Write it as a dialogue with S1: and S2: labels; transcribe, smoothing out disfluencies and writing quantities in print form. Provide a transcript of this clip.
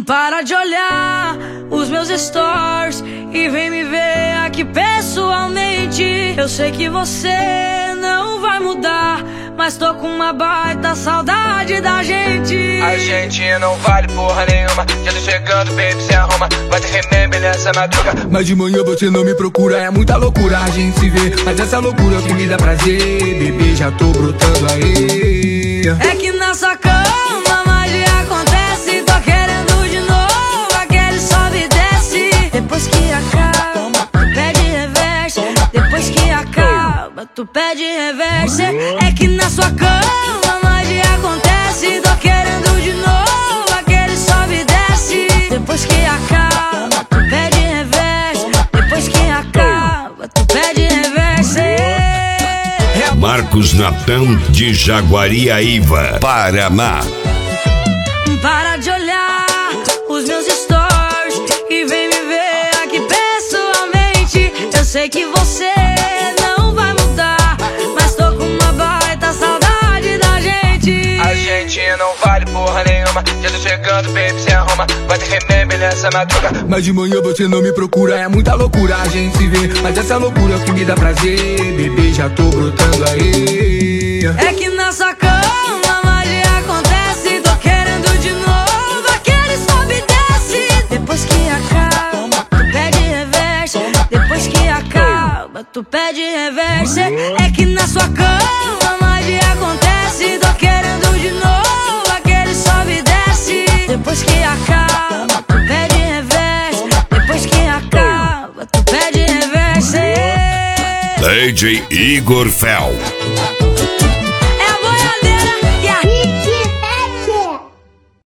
S1: Para de olhar os meus stories e vem me ver aqui pessoalmente. Eu sei que você não vai mudar, mas tô com uma baita saudade da gente.
S2: A gente não vale porra nenhuma. Já tô chegando, baby, se arruma. Vai ter remember nessa madruga.
S3: Mas de manhã você não me procura. É muita loucura a gente se vê, mas essa loucura é o que me dá prazer. Bebê, já tô brotando aí.
S1: É que na sua cama magia acontece. Tô querendo de novo aquele sobe e desce. Depois que acaba, tu pede reverse. Depois que acaba, tu pede reverse. É que na sua cama magia acontece. Tô querendo de novo aquele sobe e desce. Depois que acaba, tu pede reverse. Depois que acaba, tu pede reverse.
S4: Marcos Natan de Jaguariaíva, Paraná.
S1: Para de olhar os meus stories e vem me ver aqui pessoalmente. Eu sei que você não vai mudar, mas tô com uma baita saudade da gente.
S2: A gente não vale porra nenhuma. Já tô chegando, baby, se arruma. Vai ter remember nessa madruga.
S3: Mas de manhã você não me procura. É muita loucura a gente se vê, mas essa loucura é o que me dá prazer. Bebê, já tô brotando aí.
S1: É que na sua cama magia acontece. Tô querendo de novo aquele sobe e desce. Depois que acaba, tu pede reverse. Depois que acaba, tu pede reverse. É que na sua cama magia acontece. Tô querendo de novo aquele sobe e desce. Depois que acaba, tu pede reverse. Depois que acaba, tu pede reverse.
S4: DJ Igor Fel.